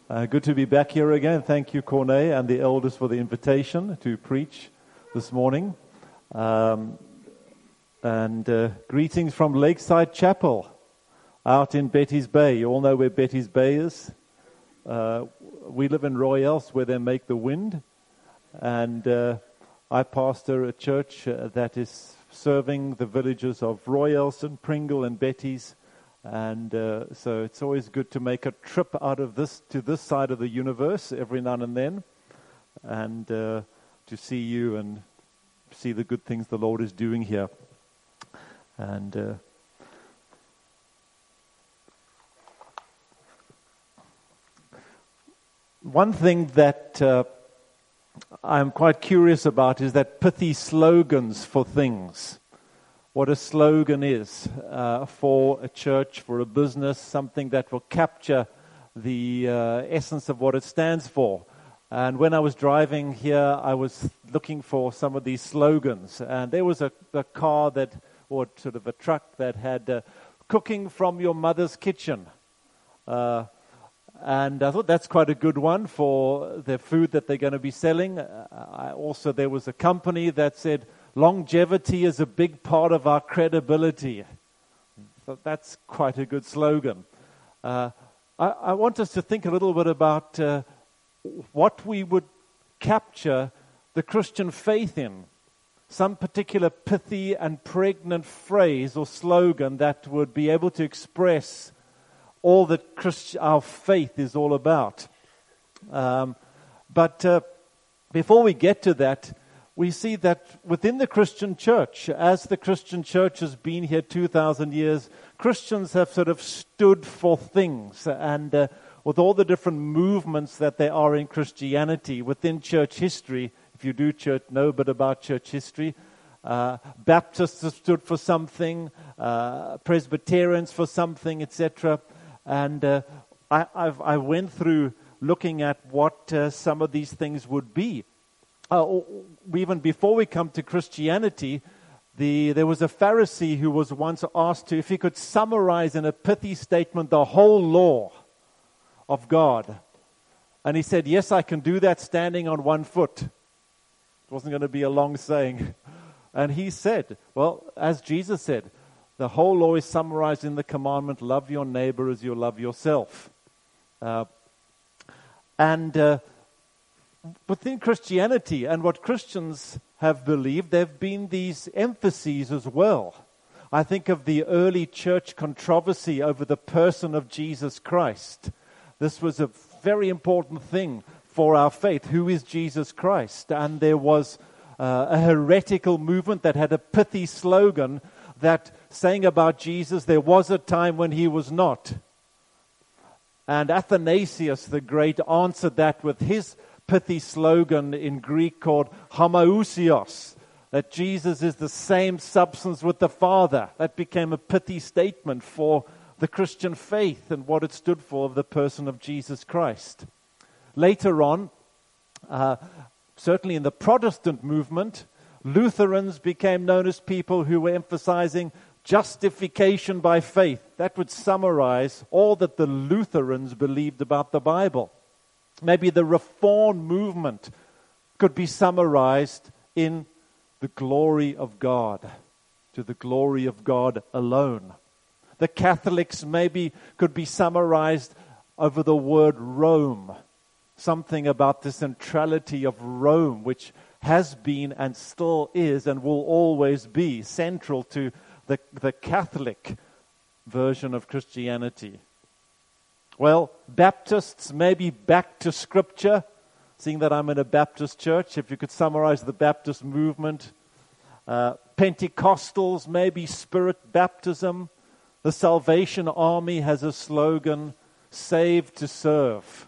Good to be back here again. Thank you, Corne, and the elders for the invitation to preach this morning. Greetings from Lakeside Chapel out in Betty's Bay. You all know where Betty's Bay is. We live in Royals, where they make the wind. And I pastor a church that is serving the villages of Royals and Pringle and Betty's. And so it's always good to make a trip out of this to this side of the universe every now and then, and to see you and see the good things the Lord is doing here. And one thing that I'm quite curious about is that pithy slogans for things. What a slogan is for a church, for a business, something that will capture the essence of what it stands for. And when I was driving here, I was looking for some of these slogans. And there was a car that, or sort of a truck that had cooking from your mother's kitchen. And I thought that's quite a good one for the food that they're going to be selling. There was a company that said, longevity is a big part of our credibility. So that's quite a good slogan. I want us to think a little bit about what we would capture the Christian faith in. Some particular pithy and pregnant phrase or slogan that would be able to express all that our faith is all about. But before we get to that, we see that within the Christian church, as the Christian church has been here 2,000 years, Christians have sort of stood for things. And with all the different movements that there are in Christianity within church history, if you do know a bit about church history, Baptists have stood for something, Presbyterians for something, etc. And I went through looking at what some of these things would be. Even before we come to Christianity, there was a Pharisee who was once asked if he could summarize in a pithy statement the whole law of God. And he said, yes, I can do that standing on one foot. It wasn't going to be a long saying. And he said, well, as Jesus said, the whole law is summarized in the commandment, love your neighbor as you love yourself. Within Christianity and what Christians have believed, there have been these emphases as well. I think of the early church controversy over the person of Jesus Christ. This was a very important thing for our faith. Who is Jesus Christ? And there was a heretical movement that had a pithy slogan that saying about Jesus, there was a time when he was not. And Athanasius the Great answered that with his pithy slogan in Greek called homoousios, that Jesus is the same substance with the Father. That became a pithy statement for the Christian faith and what it stood for of the person of Jesus Christ. Later on, certainly in the Protestant movement, Lutherans became known as people who were emphasizing justification by faith. That would summarize all that the Lutherans believed about the Bible. Maybe the Reformed movement could be summarized in the glory of God, to the glory of God alone. The Catholics maybe could be summarized over the word Rome, something about the centrality of Rome, which has been and still is and will always be central to the Catholic version of Christianity. Well, Baptists, maybe back to Scripture, seeing that I'm in a Baptist church, if you could summarize the Baptist movement. Pentecostals, maybe Spirit baptism. The Salvation Army has a slogan, save to serve.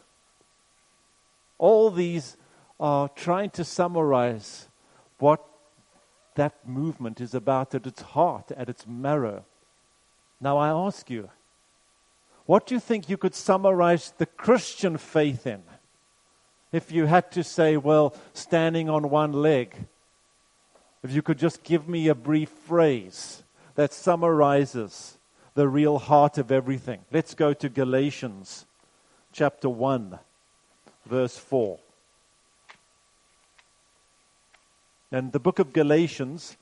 All these are trying to summarize what that movement is about at its heart, at its marrow. Now I ask you, what do you think you could summarize the Christian faith in? If you had to say, well, standing on one leg, if you could just give me a brief phrase that summarizes the real heart of everything. Let's go to Galatians chapter 1. verse 4. And the book of Galatians,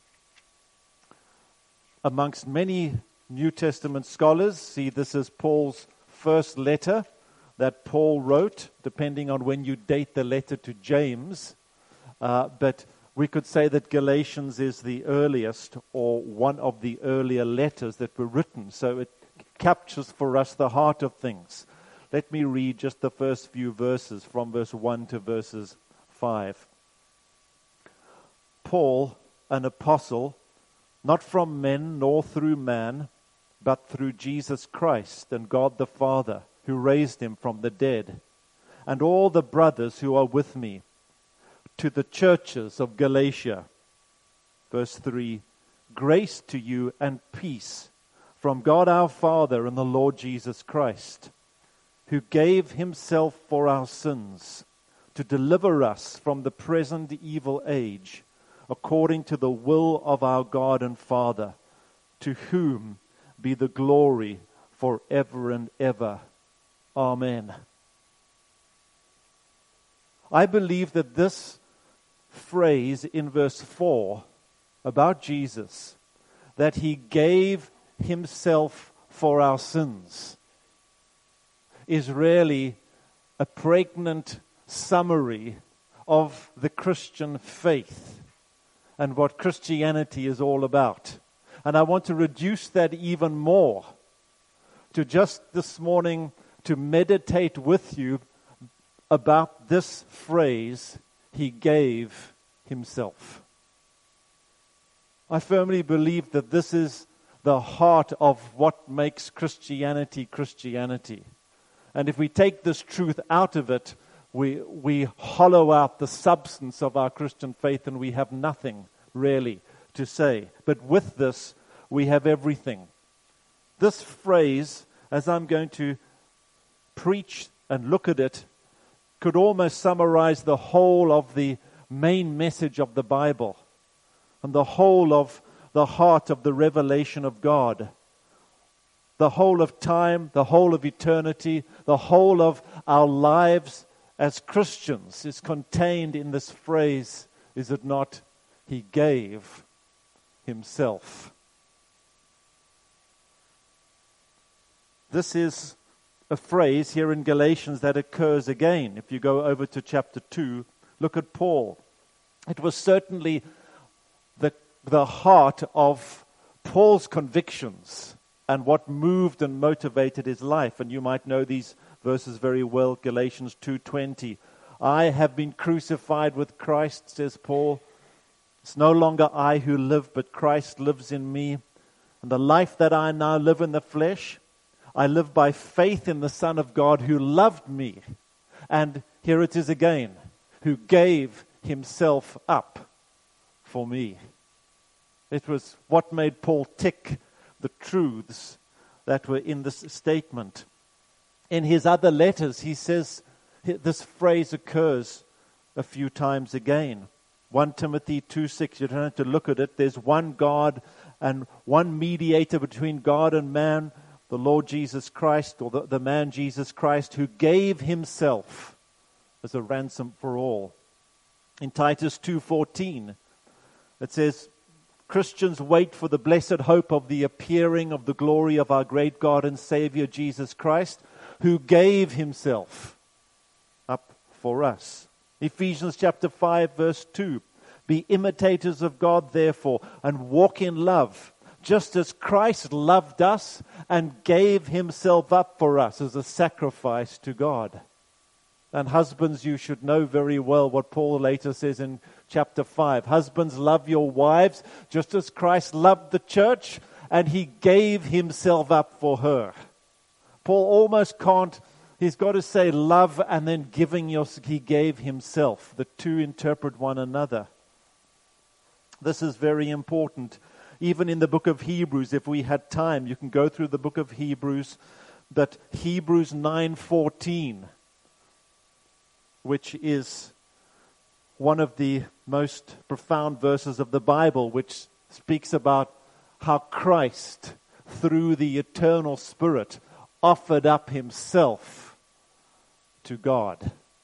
amongst many New Testament scholars, see this as Paul's first letter that Paul wrote, depending on when you date the letter to James. But we could say that Galatians is the earliest or one of the earlier letters that were written. So it captures for us the heart of things. Let me read just the first few verses from verse 1 to verses 5. Paul, an apostle, not from men nor through man, but through Jesus Christ and God the Father, who raised him from the dead, and all the brothers who are with me, to the churches of Galatia. Verse 3, grace to you and peace from God our Father and the Lord Jesus Christ, who gave himself for our sins, to deliver us from the present evil age, according to the will of our God and Father, to whom be the glory forever and ever. Amen. I believe that this phrase in verse 4 about Jesus, that he gave himself for our sins, is really a pregnant summary of the Christian faith and what Christianity is all about. And I want to reduce that even more to just this morning to meditate with you about this phrase, he gave himself. I firmly believe that this is the heart of what makes Christianity Christianity. And if we take this truth out of it, we hollow out the substance of our Christian faith and we have nothing really to say. But with this, we have everything. This phrase, as I'm going to preach and look at it, could almost summarize the whole of the main message of the Bible and the whole of the heart of the revelation of God. The whole of time, the whole of eternity, the whole of our lives as Christians is contained in this phrase, is it not? He gave himself. This is a phrase here in Galatians that occurs again. If you go over to chapter 2, look at Paul. It was certainly the heart of Paul's convictions and what moved and motivated his life. And you might know these verses very well. Galatians 2:20. I have been crucified with Christ, says Paul. It's no longer I who live, but Christ lives in me. And the life that I now live in the flesh, I live by faith in the Son of God who loved me. And here it is again, who gave himself up for me. It was what made Paul tick the truths that were in this statement. In his other letters, he says this phrase occurs a few times again. 1 Timothy 2:6, you don't have to look at it. There's one God and one mediator between God and man, the Lord Jesus Christ, or the man Jesus Christ, who gave himself as a ransom for all. In Titus 2:14, it says, Christians wait for the blessed hope of the appearing of the glory of our great God and Savior Jesus Christ, who gave himself up for us. Ephesians chapter 5 verse 2. Be imitators of God therefore, and walk in love, just as Christ loved us and gave himself up for us as a sacrifice to God. And husbands, you should know very well what Paul later says in chapter 5. Husbands, love your wives just as Christ loved the church and he gave himself up for her. Paul almost can't, he's got to say love and then he gave himself. The two interpret one another. This is very important. Even in the book of Hebrews, if we had time, you can go through the book of Hebrews, but Hebrews 9:14, which is one of the most profound verses of the Bible, which speaks about how Christ, through the eternal Spirit, offered up himself to God.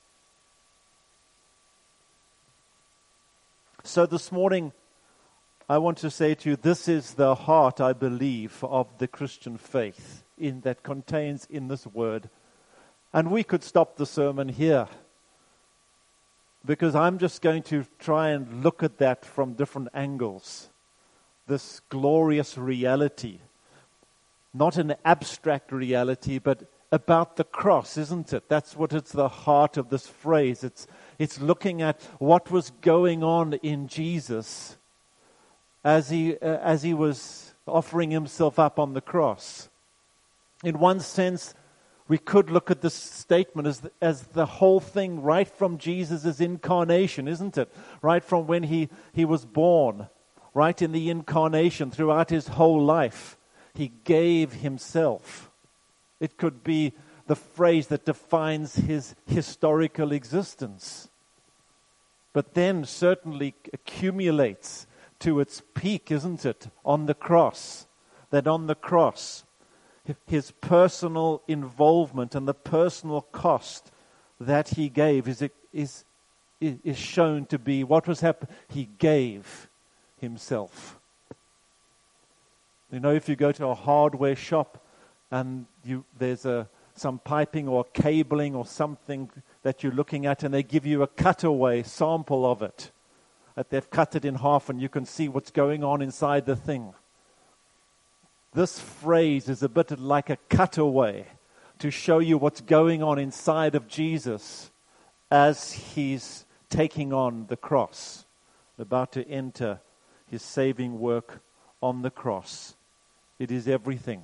So this morning, I want to say to you, this is the heart, I believe, of the Christian faith that contains in this word. And we could stop the sermon here, because I'm just going to try and look at that from different angles. This glorious reality, not an abstract reality, but about the cross, isn't it? That's what it's the heart of this phrase. It's looking at what was going on in Jesus as he was offering himself up on the cross. In one sense, we could look at this statement as the whole thing right from Jesus' incarnation, isn't it? Right from when he was born, right in the incarnation, throughout his whole life, he gave himself. It could be the phrase that defines his historical existence, but then certainly accumulates to its peak, isn't it, on the cross? That on the cross, his personal involvement and the personal cost that he gave is shown to be what was happening. He gave himself. You know, if you go to a hardware shop and there's some piping or cabling or something that you're looking at, and they give you a cutaway sample of it, that they've cut it in half and you can see what's going on inside the thing. This phrase is a bit like a cutaway to show you what's going on inside of Jesus as he's taking on the cross, about to enter his saving work on the cross. It is everything.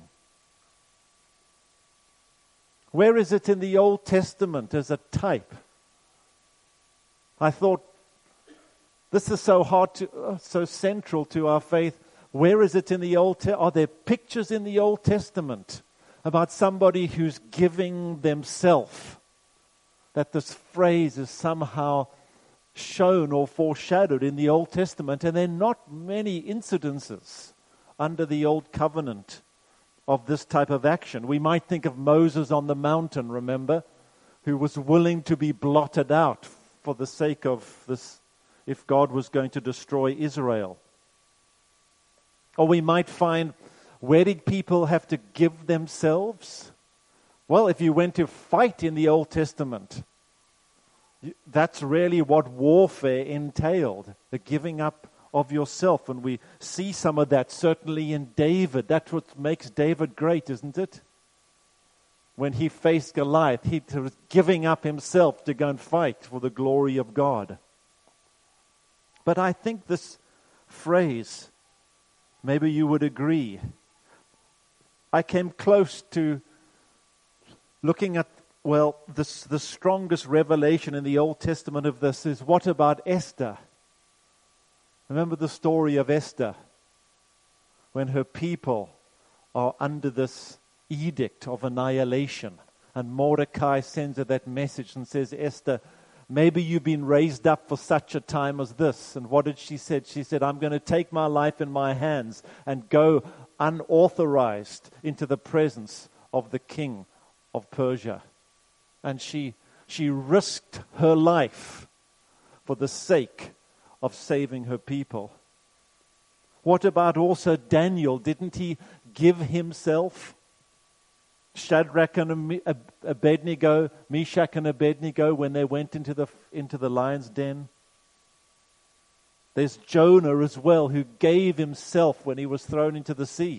Where is it in the Old Testament as a type? I thought, this is so hard so central to our faith. Where is it in the Old Testament? Are there pictures in the Old Testament about somebody who's giving themselves? That this phrase is somehow shown or foreshadowed in the Old Testament, and there are not many incidences under the Old Covenant of this type of action. We might think of Moses on the mountain, remember, who was willing to be blotted out for the sake of this, if God was going to destroy Israel. Or we might find, where did people have to give themselves? Well, if you went to fight in the Old Testament, that's really what warfare entailed, the giving up of yourself. And we see some of that certainly in David. That's what makes David great, isn't it? When he faced Goliath, he was giving up himself to go and fight for the glory of God. But I think this phrase, maybe you would agree, I came close to looking at, well, the strongest revelation in the Old Testament of this is, what about Esther? Remember the story of Esther, when her people are under this edict of annihilation, and Mordecai sends her that message and says, Esther, maybe you've been raised up for such a time as this. And what did she say? She said, I'm going to take my life in my hands and go unauthorized into the presence of the king of Persia. And she risked her life for the sake of saving her people. What about also Daniel? Didn't he give himself? Shadrach and Abednego, Meshach and Abednego, when they went into the lion's den. There's Jonah as well, who gave himself when he was thrown into the sea.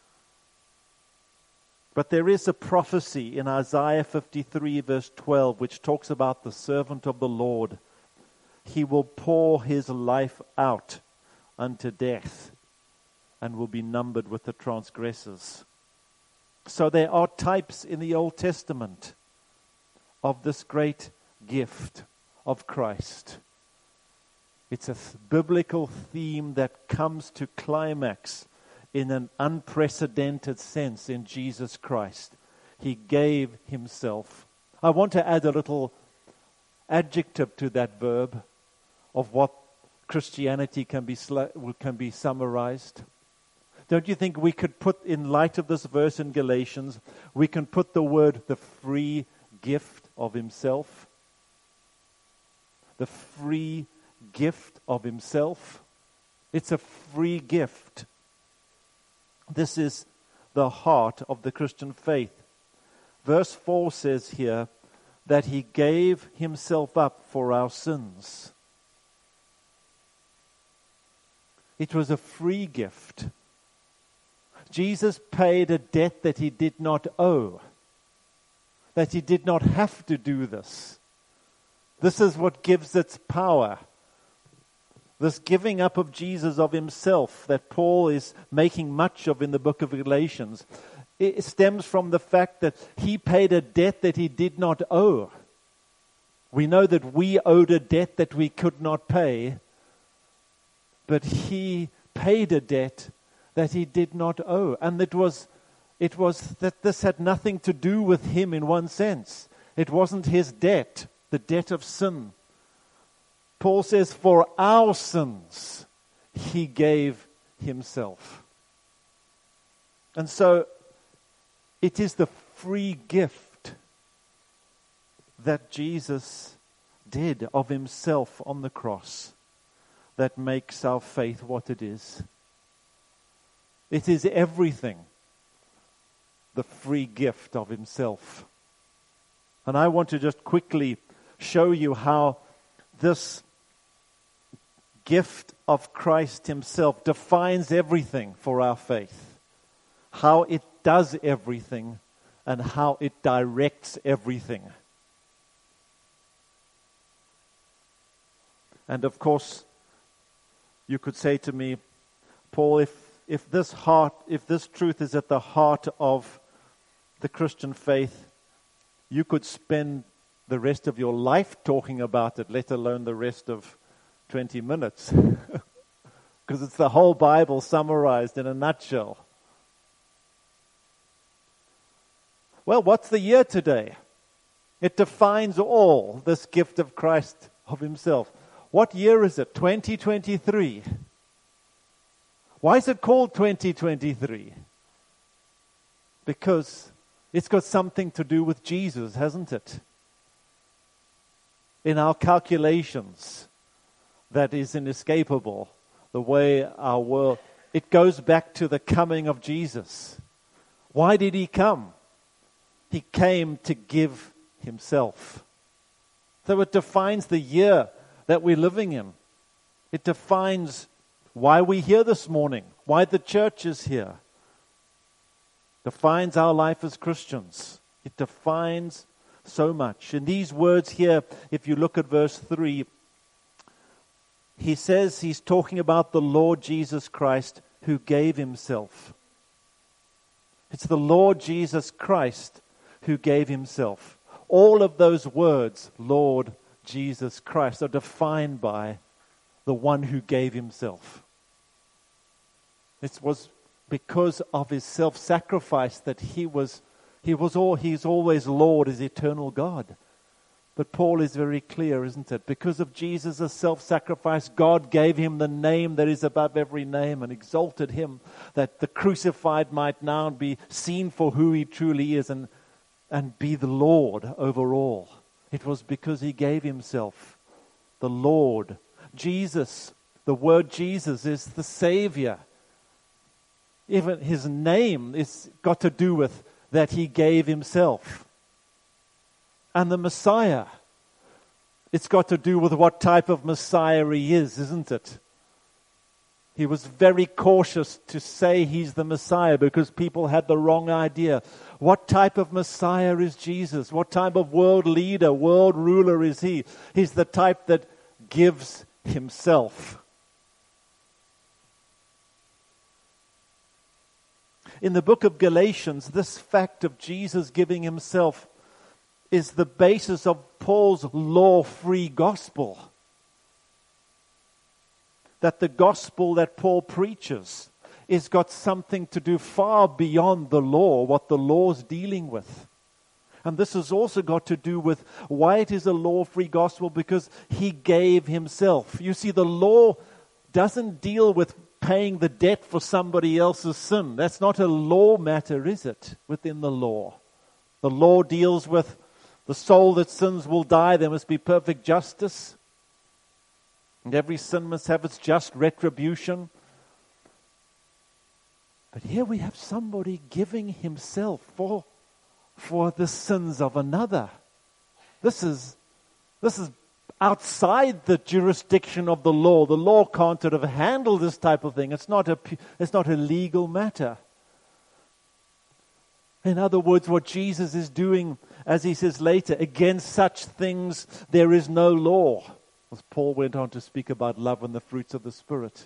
But there is a prophecy in Isaiah 53 verse 12, which talks about the servant of the Lord. He will pour his life out unto death and will be numbered with the transgressors. So there are types in the Old Testament of this great gift of Christ. It's a biblical theme that comes to climax in an unprecedented sense in Jesus Christ. He gave himself. I want to add a little adjective to that verb of what Christianity can be summarized. Don't you think we could put, in light of this verse in Galatians, we can put the word, the free gift of himself? The free gift of himself. It's a free gift. This is the heart of the Christian faith. Verse 4 says here that he gave himself up for our sins. It was a free gift. Jesus paid a debt that he did not owe, that he did not have to do this. This is what gives its power. This giving up of Jesus of himself that Paul is making much of in the book of Galatians, it stems from the fact that he paid a debt that he did not owe. We know that we owed a debt that we could not pay, but he paid a debt that he did not owe. And it was that this had nothing to do with him in one sense. It wasn't his debt, the debt of sin. Paul says, for our sins, he gave himself. And so, it is the free gift that Jesus did of himself on the cross that makes our faith what it is. It is everything, the free gift of himself. And I want to just quickly show you how this gift of Christ himself defines everything for our faith. How it does everything and how it directs everything. And of course, you could say to me, Paul, if this truth is at the heart of the Christian faith, you could spend the rest of your life talking about it, let alone the rest of 20 minutes. Because it's the whole Bible summarized in a nutshell. Well, what's the year today? It defines all, this gift of Christ of himself. What year is it? 2023. Why is it called 2023? Because it's got something to do with Jesus, hasn't it? In our calculations, that is inescapable. The way our world, it goes back to the coming of Jesus. Why did he come? He came to give himself. So it defines the year that we're living in. It defines why we're here this morning, why the church is here. Defines our life as Christians. It defines so much. In these words here, if you look at verse 3, he says he's talking about the Lord Jesus Christ who gave himself. It's the Lord Jesus Christ who gave himself. All of those words, Lord Jesus Christ, are defined by the one who gave himself. It was because of his self-sacrifice that he's always Lord, is eternal God. But Paul is very clear, isn't it? Because of Jesus' self-sacrifice, God gave him the name that is above every name and exalted him, that the crucified might now be seen for who he truly is and be the Lord over all. It was because he gave himself, the Lord. Jesus, the word Jesus is the Savior. Even his name is got to do with that he gave himself. And the Messiah, it's got to do with what type of Messiah he is, isn't it? He was very cautious to say he's the Messiah because people had the wrong idea. What type of Messiah is Jesus? What type of world leader, world ruler is he? He's the type that gives himself. In the book of Galatians, this fact of Jesus giving himself is the basis of Paul's law-free gospel. That the gospel that Paul preaches is got something to do far beyond the law, what the law's dealing with. And this has also got to do with why it is a law-free gospel, because he gave himself. You see, the law doesn't deal with paying the debt for somebody else's sin. That's not a law matter, is it, within the law? The law deals with the soul that sins will die. There must be perfect justice. And every sin must have its just retribution. But here we have somebody giving himself for the sins of another. This is outside the jurisdiction of the law. The law can't sort of handle this type of thing. It's not a legal matter. In other words, what Jesus is doing, as he says later, against such things there is no law. As Paul went on to speak about love and the fruits of the Spirit.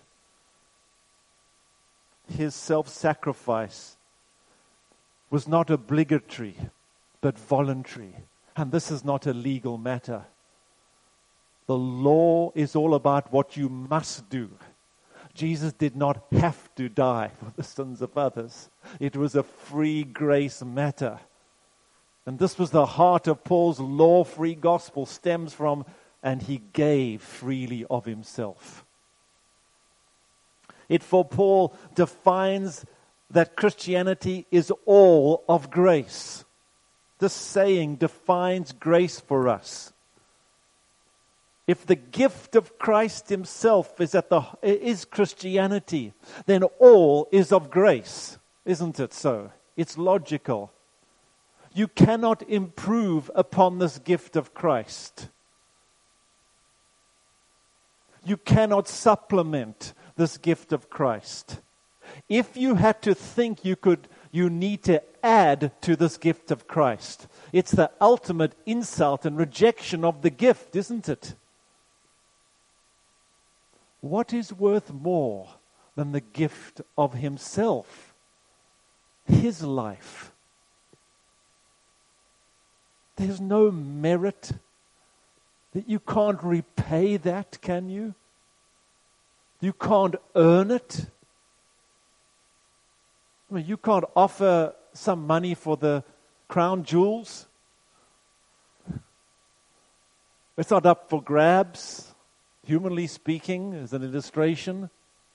His self-sacrifice was not obligatory, but voluntary. And this is not a legal matter. The law is all about what you must do. Jesus did not have to die for the sins of others. It was a free grace matter. And this was the heart of Paul's law-free gospel, stems from, and he gave freely of himself. It for Paul defines that Christianity is all of grace. This saying defines grace for us. If the gift of Christ himself is Christianity, then all is of grace. Isn't it so? It's logical. You cannot improve upon this gift of Christ. You cannot supplement this gift of Christ. If you had to think you need to add to this gift of Christ, it's the ultimate insult and rejection of the gift, isn't it? What is worth more than the gift of himself? His life. There's no merit that you can't repay that, can you? You can't earn it. I mean, you can't offer some money for the crown jewels. It's not up for grabs, humanly speaking, as an illustration.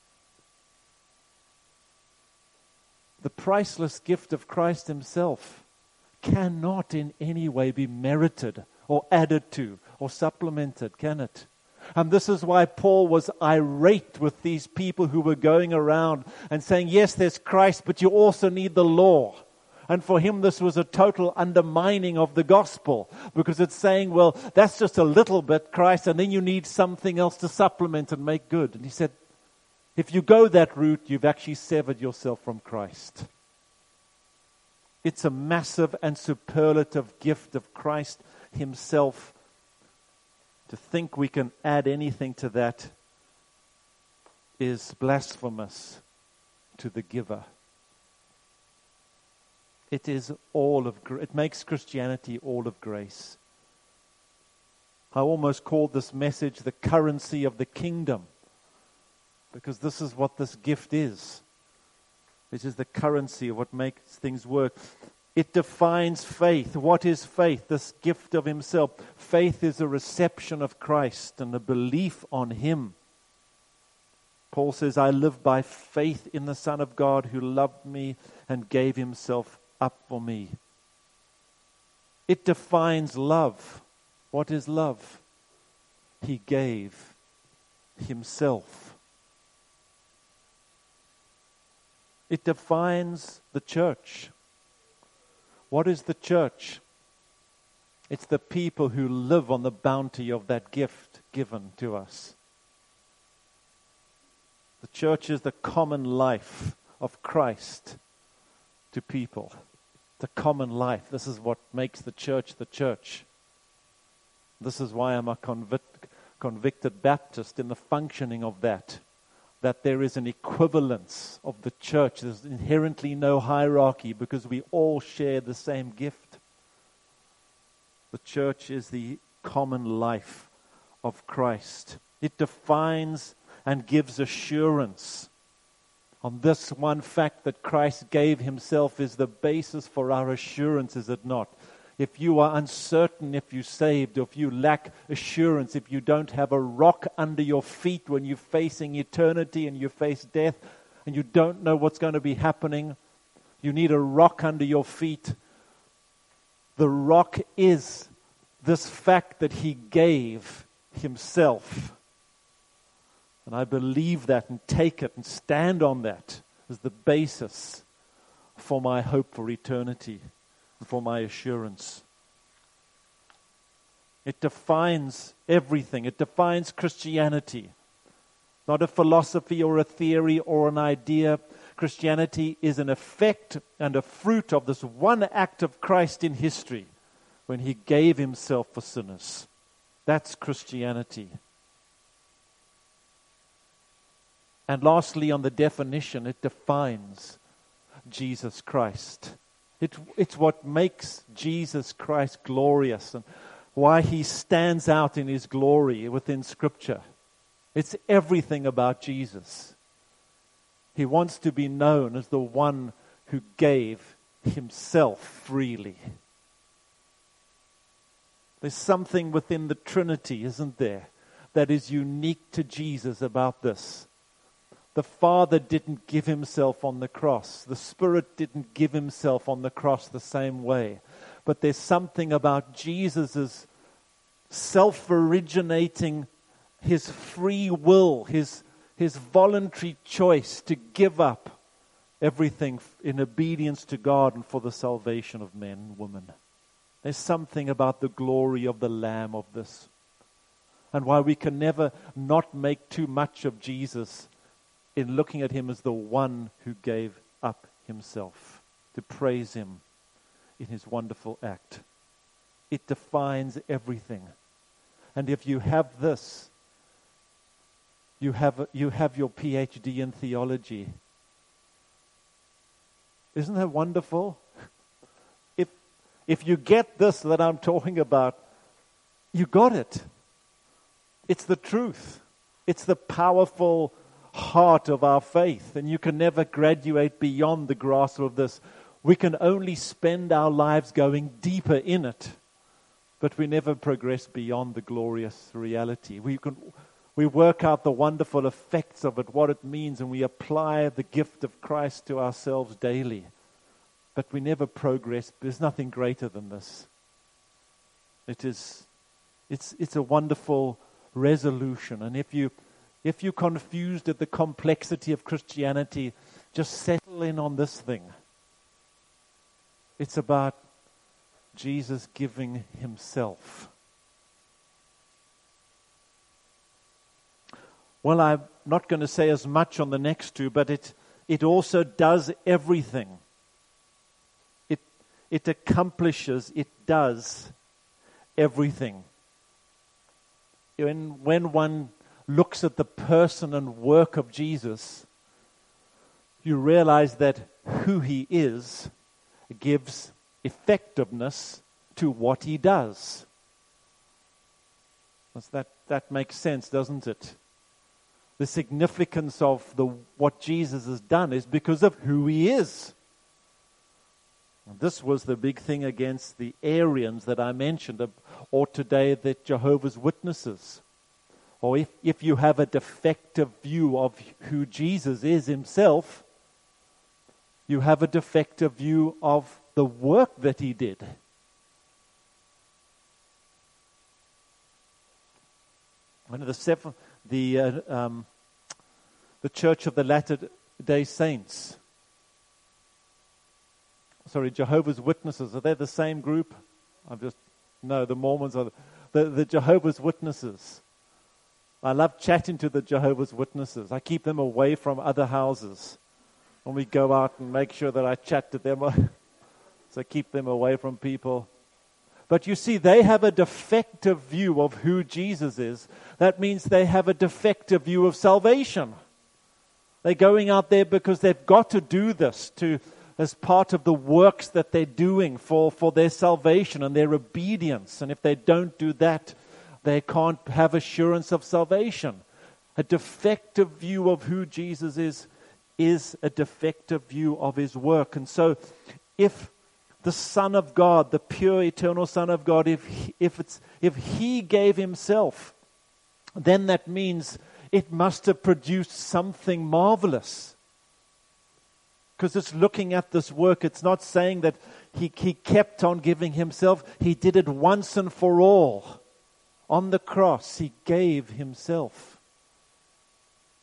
The priceless gift of Christ himself cannot in any way be merited or added to or supplemented, can it? And this is why Paul was irate with these people who were going around and saying, yes, there's Christ, but you also need the law. And for him, this was a total undermining of the gospel, because it's saying, well, that's just a little bit Christ, and then you need something else to supplement and make good. And he said, if you go that route, you've actually severed yourself from Christ. It's a massive and superlative gift of Christ himself. To think we can add anything to that is blasphemous to the giver. It is it makes Christianity all of grace. I almost called this message the currency of the kingdom, because this is what this gift is. It is the currency of what makes things work. It defines faith. What is faith? This gift of himself. Faith is a reception of Christ and a belief on him. Paul says, I live by faith in the Son of God who loved me and gave himself up for me. It defines love. What is love? He gave himself. It defines the church. What is the church? It's the people who live on the bounty of that gift given to us. The church is the common life of Christ to people. The common life. This is what makes the church the church. This is why I'm a convicted Baptist in the functioning of that. That there is an equivalence of the church. There's inherently no hierarchy because we all share the same gift. The church is the common life of Christ. It defines and gives assurance. On this one fact that Christ gave himself is the basis for our assurance, is it not? If you are uncertain if you're saved, or if you lack assurance, if you don't have a rock under your feet when you're facing eternity and you face death and you don't know what's going to be happening, you need a rock under your feet. The rock is this fact that he gave himself. And I believe that and take it and stand on that as the basis for my hope for eternity and for my assurance. It defines everything. It defines Christianity. Not a philosophy or a theory or an idea. Christianity is an effect and a fruit of this one act of Christ in history when he gave himself for sinners. That's Christianity. And lastly, on the definition, it defines Jesus Christ. It's what makes Jesus Christ glorious and why he stands out in his glory within Scripture. It's everything about Jesus. He wants to be known as the one who gave himself freely. There's something within the Trinity, isn't there, that is unique to Jesus about this. The Father didn't give himself on the cross. The Spirit didn't give himself on the cross the same way. But there's something about Jesus' self-originating, his free will, his voluntary choice to give up everything in obedience to God and for the salvation of men and women. There's something about the glory of the Lamb of this. And why we can never not make too much of Jesus in looking at him as the one who gave up himself, to praise him in his wonderful act. It defines everything. And if you have this, you have your PhD in theology. Isn't that wonderful? If you get this that I'm talking about, you got it. It's the truth. It's the powerful heart of our faith, and you can never graduate beyond the grasp of this. We can only spend our lives going deeper in it, but we never progress beyond the glorious reality. We work out the wonderful effects of it, what it means, and we apply the gift of Christ to ourselves daily. But we never progress. There's nothing greater than this. It's a wonderful resolution. And if you're confused at the complexity of Christianity, just settle in on this thing. It's about Jesus giving himself. Well, I'm not going to say as much on the next two, but it also does everything. It accomplishes, it does everything. When one looks at the person and work of Jesus, you realize that who he is gives effectiveness to what he does. That makes sense, doesn't it? The significance of what Jesus has done is because of who he is. And this was the big thing against the Arians that I mentioned, or today the Jehovah's Witnesses. Or if you have a defective view of who Jesus is himself, you have a defective view of the work that he did. One of the Church of the Latter-day Saints. Jehovah's Witnesses. Are they the same group? No, the Mormons are the Jehovah's Witnesses. I love chatting to the Jehovah's Witnesses. I keep them away from other houses. When we go out and make sure that I chat to them. So I keep them away from people. But you see, they have a defective view of who Jesus is. That means they have a defective view of salvation. They're going out there because they've got to do this as part of the works that they're doing for their salvation and their obedience. And if they don't do that, they can't have assurance of salvation. A defective view of who Jesus is a defective view of his work. And so if the Son of God, the pure eternal Son of God, if he gave himself, then that means it must have produced something marvelous. Because it's looking at this work, it's not saying that he kept on giving himself. He did it once and for all. On the cross, he gave himself.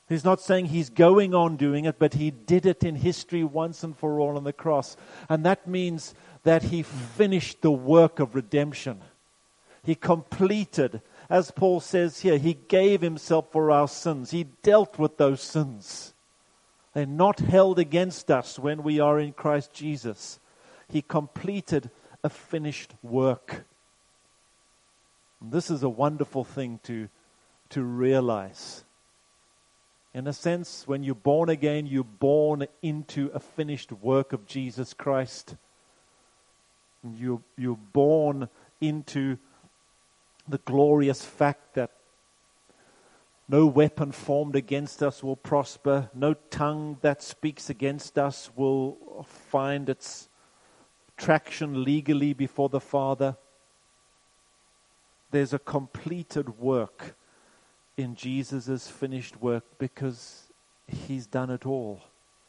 He's not saying he's going on doing it, but he did it in history once and for all on the cross. And that means that he finished the work of redemption. He completed, as Paul says here, he gave himself for our sins. He dealt with those sins. They're not held against us when we are in Christ Jesus. He completed a finished work. And this is a wonderful thing to realize. In a sense, when you're born again, you're born into a finished work of Jesus Christ. You're born into the glorious fact that no weapon formed against us will prosper. No tongue that speaks against us will find its traction legally before the Father. There's a completed work in Jesus' finished work because he's done it all.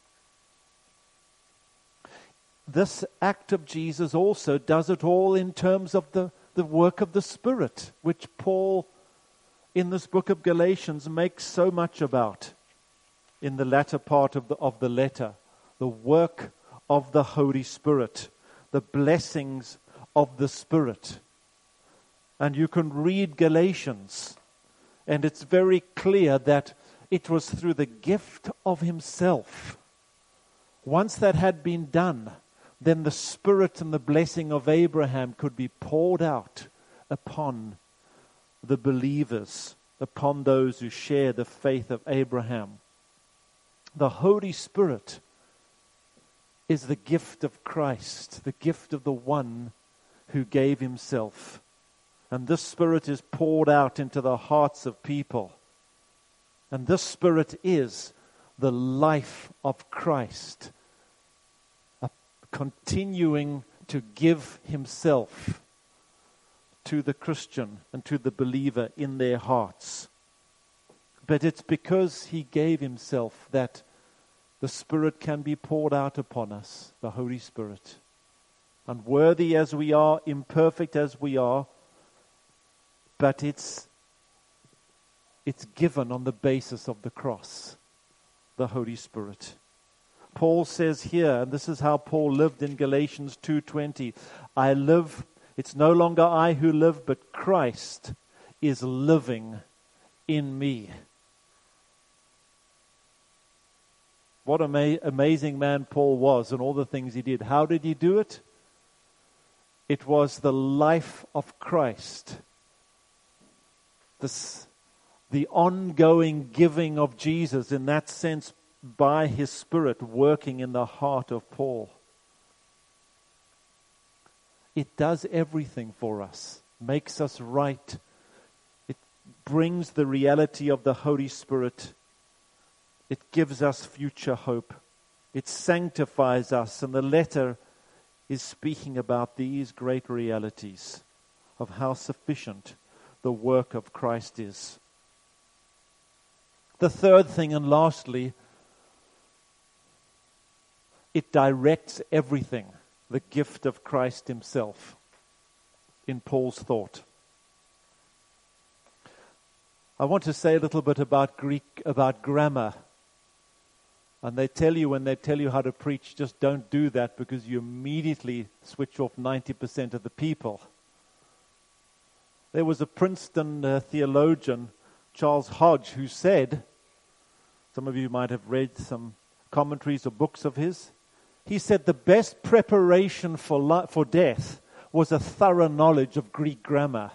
This act of Jesus also does it all in terms of the work of the Spirit, which Paul in this book of Galatians makes so much about in the latter part of the letter. The work of the Holy Spirit, the blessings of the Spirit. And you can read Galatians, and it's very clear that it was through the gift of himself. Once that had been done, then the Spirit and the blessing of Abraham could be poured out upon the believers, upon those who share the faith of Abraham. The Holy Spirit is the gift of Christ, the gift of the one who gave himself. And this Spirit is poured out into the hearts of people. And this Spirit is the life of Christ, continuing to give himself to the Christian and to the believer in their hearts. But it's because he gave himself that the Spirit can be poured out upon us, the Holy Spirit. Unworthy as we are, imperfect as we are, but it's given on the basis of the cross, the Holy Spirit. Paul says here, and this is how Paul lived in Galatians 2:20, I live, it's no longer I who live, but Christ is living in me. What an amazing man Paul was and all the things he did. How did he do it? It was the life of Christ. The ongoing giving of Jesus, in that sense, by his Spirit working in the heart of Paul. It does everything for us, makes us right. It brings the reality of the Holy Spirit. It gives us future hope. It sanctifies us, and the letter is speaking about these great realities of how sufficient the work of Christ is. The third thing, and lastly, it directs everything, the gift of Christ himself, in Paul's thought. I want to say a little bit about grammar. And they tell you, when they tell you how to preach, just don't do that, because you immediately switch off 90% of the people. There was a Princeton theologian, Charles Hodge, who said, some of you might have read some commentaries or books of his, he said the best preparation for death was a thorough knowledge of Greek grammar.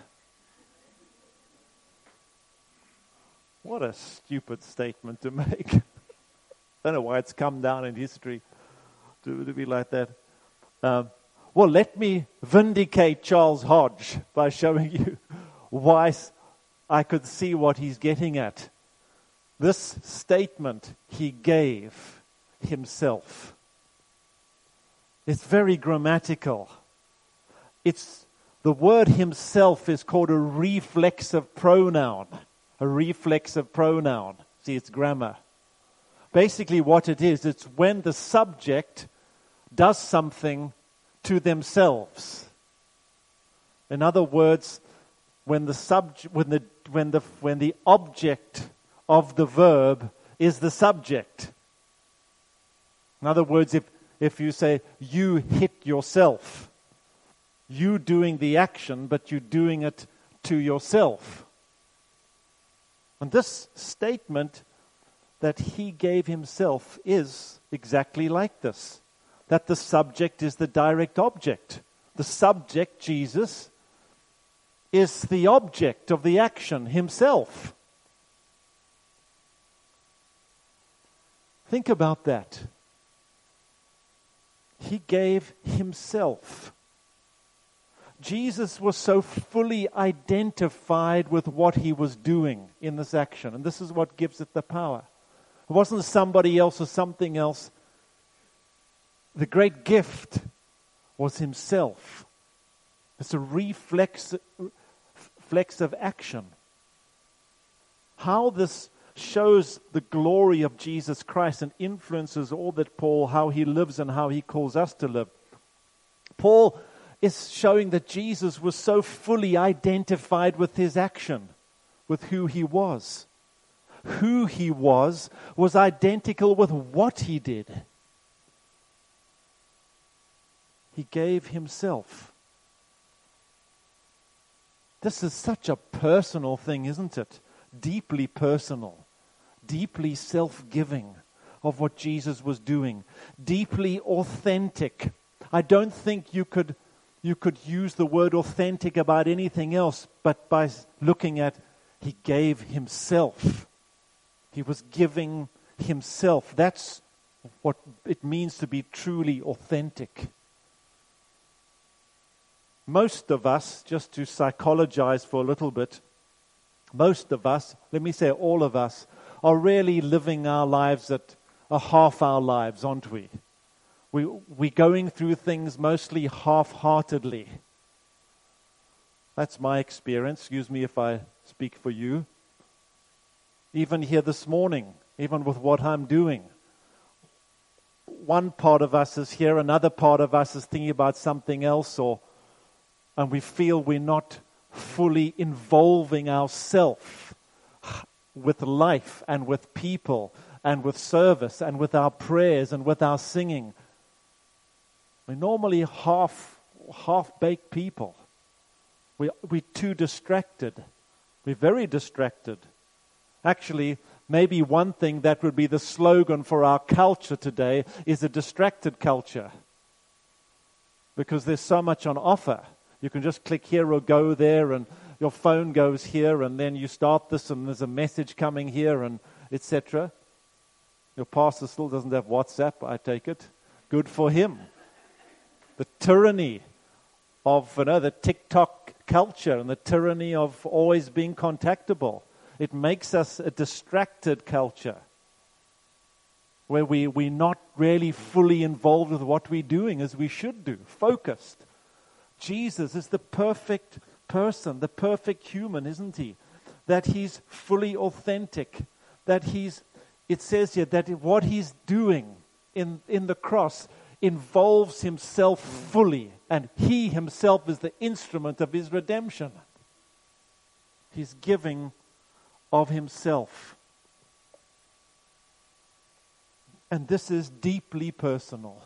What a stupid statement to make. I don't know why it's come down in history to be like that. Well, let me vindicate Charles Hodge by showing you why I could see what he's getting at. This statement he gave himself. It's very grammatical. The word himself is called a reflexive pronoun. A reflexive pronoun. See, it's grammar. Basically what it is, it's when the subject does something to themselves. In other words, when the object of the verb is the subject. In other words, if you say, you hit yourself, you doing the action, but you're doing it to yourself. And this statement that he gave himself is exactly like this. That the subject is the direct object. The subject, Jesus, is the object of the action himself. Think about that. He gave himself. Jesus was so fully identified with what he was doing in this action. And this is what gives it the power. It wasn't somebody else or something else. The great gift was himself. It's a reflexive action. How this shows the glory of Jesus Christ and influences all that Paul, how he lives and how he calls us to live. Paul is showing that Jesus was so fully identified with his action, with who he was. Who he was identical with what he did. He gave himself. This is such a personal thing, isn't it? Deeply personal. Deeply self-giving of what Jesus was doing. Deeply authentic. I don't think you could use the word authentic about anything else, but by looking at he gave himself. He was giving himself. That's what it means to be truly authentic. Most of us, just to psychologize for a little bit, most of us, let me say all of us, are really living our lives at a half our lives, aren't we? We're going through things mostly half-heartedly. That's my experience. Excuse me if I speak for you. Even here this morning, even with what I'm doing. One part of us is here, another part of us is thinking about something else, and we feel we're not fully involving ourselves with life and with people and with service and with our prayers and with our singing. We're normally half-baked people. We're too distracted. We're very distracted. Actually, maybe one thing that would be the slogan for our culture today is a distracted culture. Because there's so much on offer. You can just click here or go there, and your phone goes here, and then you start this, and there's a message coming here, and etc. Your pastor still doesn't have WhatsApp, I take it. Good for him. The tyranny of the TikTok culture and the tyranny of always being contactable. It makes us a distracted culture where we're not really fully involved with what we're doing as we should do, focused. Jesus is the perfect person, the perfect human, isn't he? That he's fully authentic, that it says here that what he's doing in the cross involves himself fully, and he himself is the instrument of his redemption. He's giving of himself. And this is deeply personal.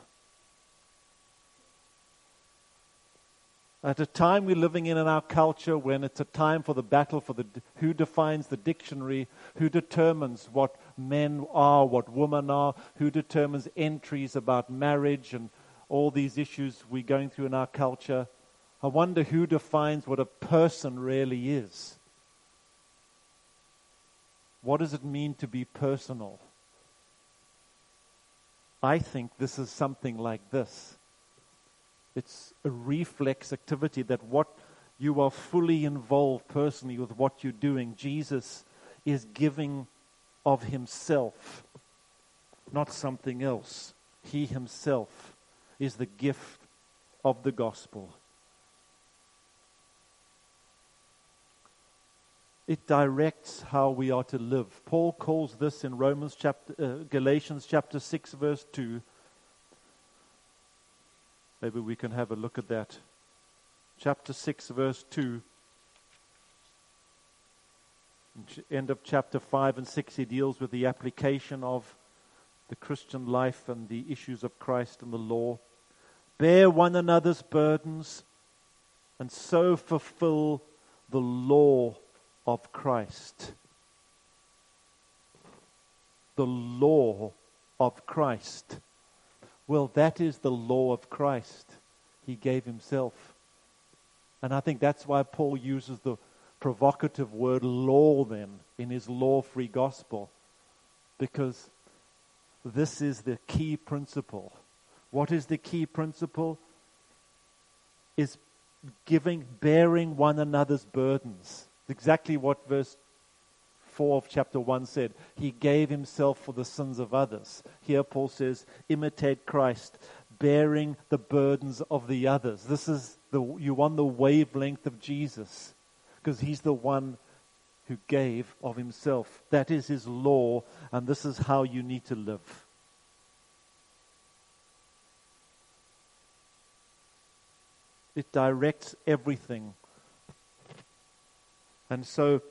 At a time we're living in our culture when it's a time for the battle for who defines the dictionary, who determines what men are, what women are, who determines entries about marriage and all these issues we're going through in our culture. I wonder who defines what a person really is. What does it mean to be personal? I think this is something like this. It's a reflex activity that what you are fully involved personally with what you're doing. Jesus is giving of himself, not something else. He himself is the gift of the gospel. It directs how we are to live. Paul calls this in Galatians chapter 6 verse 2. Maybe we can have a look at that. Chapter 6 verse 2. end of chapter 5 and 6, he deals with the application of the Christian life and the issues of Christ and the law. Bear one another's burdens and so fulfill the law of Christ. The law of Christ. Well, that is the law of Christ. He gave himself. And I think that's why Paul uses the provocative word law then in his law-free gospel. Because this is the key principle. What is the key principle? Is bearing one another's burdens. Exactly what verse 4 of chapter 1 said. He gave himself for the sins of others. Here Paul says, imitate Christ, bearing the burdens of the others. This is you on the wavelength of Jesus, because he's the one who gave of himself. That is his law, and this is how you need to live. It directs everything. And so,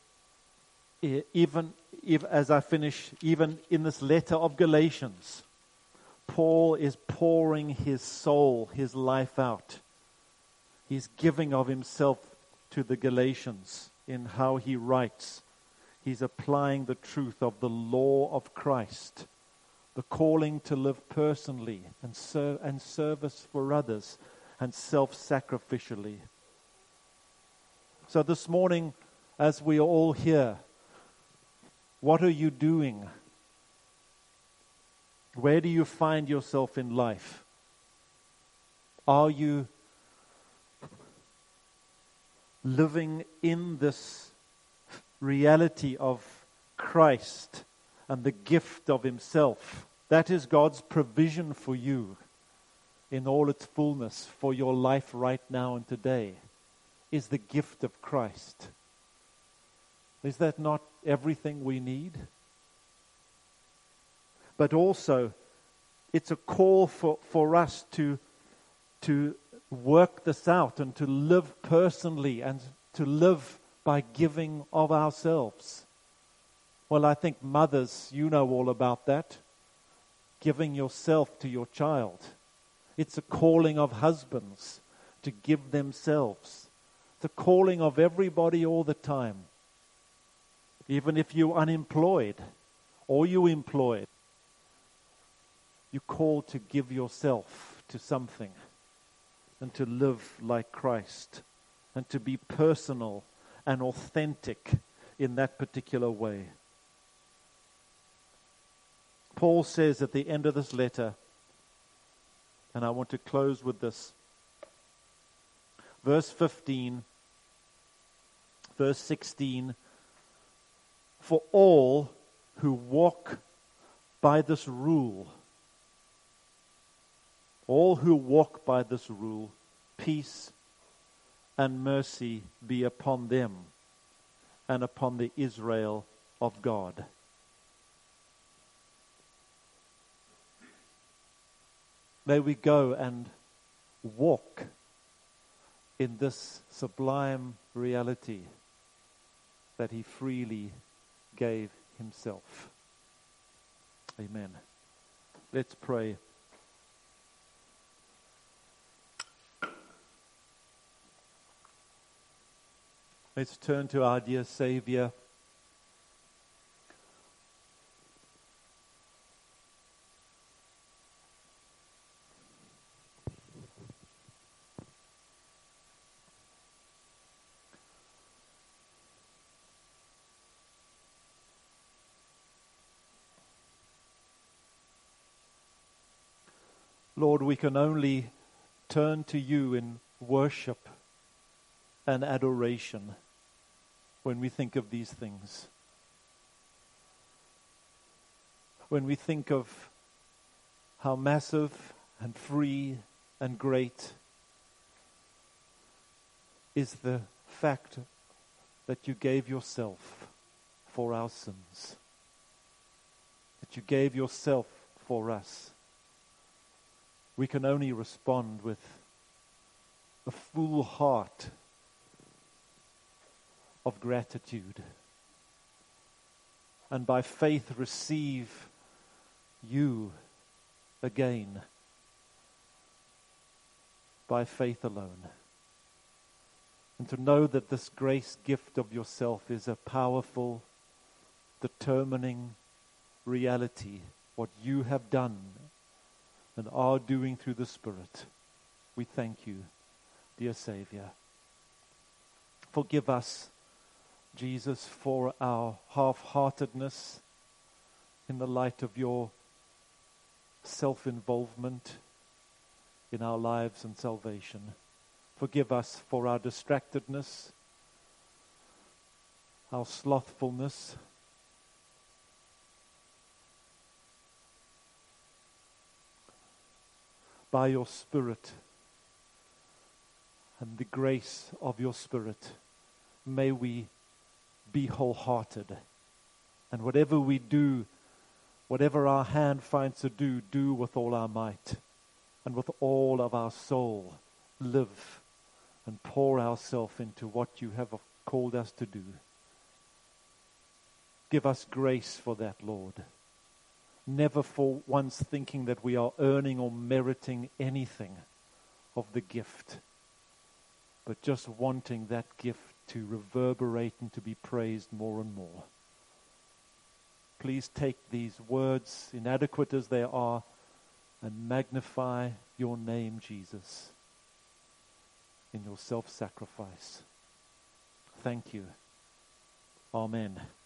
even as I finish, even in this letter of Galatians, Paul is pouring his soul, his life out. He's giving of himself to the Galatians in how he writes. He's applying the truth of the law of Christ, the calling to live personally and service for others, and self-sacrificially. So this morning, as we are all here, what are you doing? Where do you find yourself in life? Are you living in this reality of Christ and the gift of himself? That is God's provision for you in all its fullness for your life right now and today, is the gift of Christ. Is that not everything we need? But also, it's a call for us to work this out and to live personally and to live by giving of ourselves. Well, I think mothers, you know all about that. Giving yourself to your child. It's a calling of husbands to give themselves. It's a calling of everybody all the time. Even if you're unemployed or you're employed, you're called to give yourself to something and to live like Christ and to be personal and authentic in that particular way. Paul says at the end of this letter, and I want to close with this. Verse 15, verse 16, for all who walk by this rule, peace and mercy be upon them and upon the Israel of God. May we go and walk in this sublime reality that he freely gave himself. Amen. Let's pray. Let's turn to our dear Savior. Lord, we can only turn to you in worship and adoration when we think of these things. When we think of how massive and free and great is the fact that you gave yourself for our sins, that you gave yourself for us. We can only respond with a full heart of gratitude and by faith receive you again. By faith alone. And to know that this grace gift of yourself is a powerful, determining reality. What you have done and are doing through the Spirit. We thank you, dear Savior. Forgive us, Jesus, for our half-heartedness in the light of your self-involvement in our lives and salvation. Forgive us for our distractedness, our slothfulness, by your Spirit and the grace of your Spirit, may we be wholehearted. And whatever we do, whatever our hand finds to do, do with all our might and with all of our soul. Live and pour ourselves into what you have called us to do. Give us grace for that, Lord. Never for once thinking that we are earning or meriting anything of the gift, but just wanting that gift to reverberate and to be praised more and more. Please take these words, inadequate as they are, and magnify your name, Jesus, in your self-sacrifice. Thank you. Amen.